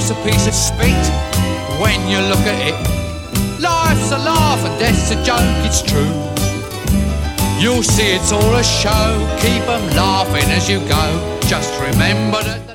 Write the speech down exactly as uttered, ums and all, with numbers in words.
life's a piece of spit when you look at it. Life's a laugh and death's a joke, it's true. You'll see it's all a show, keep 'em laughing as you go. Just remember that the